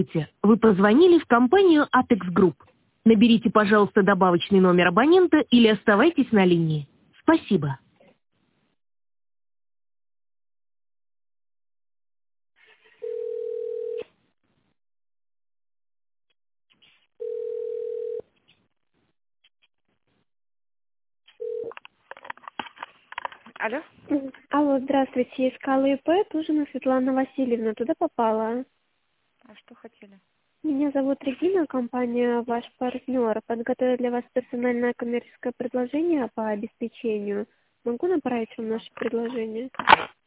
Здравствуйте. Вы позвонили в компанию Atex Group. Наберите, пожалуйста, добавочный номер абонента или оставайтесь на линии. Спасибо. Алло? Алло, здравствуйте. Искала ИП Тужина Светлана Васильевна. Туда попала. А что хотели? Меня зовут Регина, компания «Ваш партнер». Подготовила для вас персональное коммерческое предложение по обеспечению. Могу направить вам наше предложение?